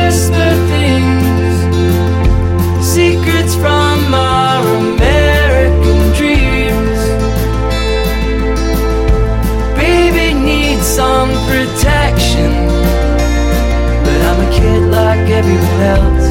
whisper things, secrets from our American dreams. Baby needs some protection, but I'm a kid like everyone else.